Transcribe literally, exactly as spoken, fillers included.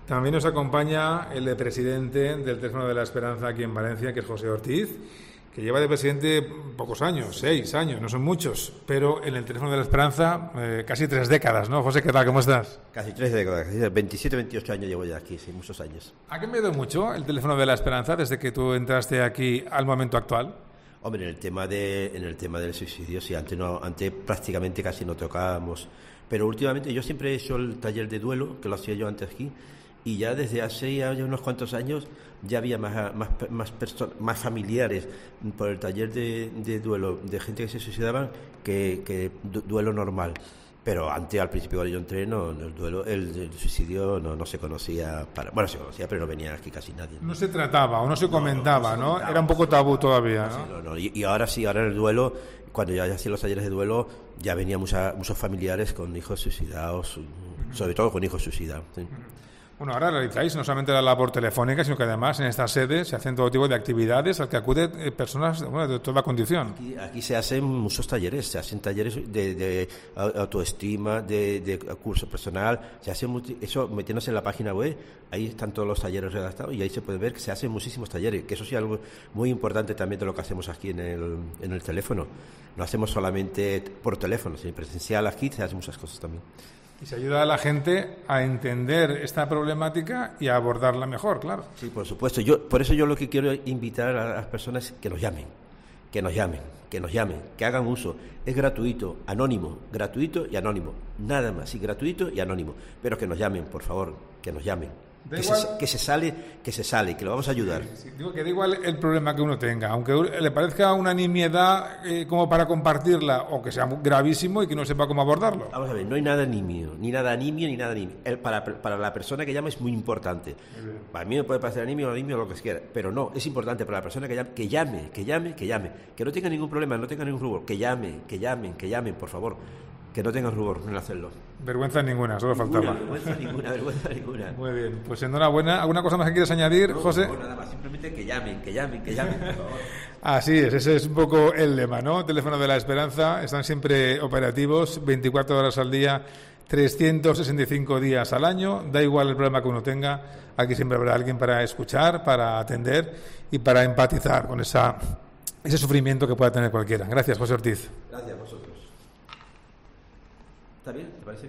También nos acompaña el presidente del Teléfono de la Esperanza aquí en Valencia, que es José Ortiz, que lleva de presidente pocos años, seis años, no son muchos, pero en el Teléfono de la Esperanza eh, casi tres décadas, ¿no? José, ¿qué tal? ¿Cómo estás? Casi tres décadas, veintisiete, veintiocho años llevo ya aquí, sí, muchos años. ¿Ha cambiado mucho el Teléfono de la Esperanza desde que tú entraste aquí al momento actual? Hombre, en el tema de, en el tema del suicidio, sí, antes no, antes prácticamente casi no tocábamos, pero últimamente yo siempre he hecho el taller de duelo, que lo hacía yo antes aquí, y ya desde hace ya unos cuantos años ya había más más más, perso- más familiares por el taller de, de duelo de gente que se suicidaban que, que du- duelo normal. Pero antes, al principio, cuando yo entré, no, no, el duelo, el, el suicidio no, no se conocía. Para, bueno, se conocía, pero no venía aquí casi nadie. No se trataba o no se comentaba, ¿no? No, no, no, no se Era un poco tabú todavía, ¿no? Sí, no, no. Y, y ahora sí, ahora en el duelo, cuando ya hacía los talleres de duelo, ya venían mucha, muchos familiares con hijos suicidados, sobre todo con hijos suicidados. ¿Sí? Bueno, ahora realizáis no solamente la labor telefónica, sino que además en esta sede se hacen todo tipo de actividades al que acuden eh, personas bueno, de toda condición. Aquí, aquí se hacen muchos talleres, se hacen talleres de, de autoestima, de, de curso personal, se hace multi, eso metiéndose en la página web, ahí están todos los talleres redactados y ahí se puede ver que se hacen muchísimos talleres, que eso sí es algo muy importante también de lo que hacemos aquí en el, en el teléfono. No hacemos solamente por teléfono, sino presencial aquí se hacen muchas cosas también. Y se ayuda a la gente a entender esta problemática y a abordarla mejor, claro. Sí, por supuesto. Yo, por eso yo lo que quiero invitar a las personas es que nos llamen, que nos llamen, que nos llamen, que hagan uso. Es gratuito, anónimo, gratuito y anónimo. Nada más, sí, gratuito y anónimo. Pero que nos llamen, por favor, que nos llamen. Que se, que se sale, que se sale, que lo vamos a ayudar. Sí, sí. Digo que da igual el problema que uno tenga, aunque le parezca una nimiedad eh, como para compartirla o que sea gravísimo y que no sepa cómo abordarlo. Vamos a ver, no hay nada nimio, ni nada nimio, ni nada nimio. El, para, para la persona que llama es muy importante. Muy para mí me puede parecer nimio o nimio lo que quiera, pero no, es importante para la persona que llame, que llame, que llame, que llame, que no tenga ningún problema, no tenga ningún rubor, que llame, que llamen, que llamen, por favor. Que no tengan rubor en hacerlo. Vergüenza ninguna, solo ninguna, faltaba. Vergüenza ninguna, vergüenza ninguna. Muy bien, pues enhorabuena. ¿Alguna cosa más que quieres añadir, no, José? No, nada más, simplemente que llamen, que llamen, que llamen, por favor. Así es, ese es un poco el lema, ¿no? Teléfono de la Esperanza, están siempre operativos, veinticuatro horas al día, trescientos sesenta y cinco días al año, da igual el problema que uno tenga, aquí siempre habrá alguien para escuchar, para atender y para empatizar con esa, ese sufrimiento que pueda tener cualquiera. Gracias, José Ortiz. Gracias a vosotros. ¿Está bien? ¿Te parece?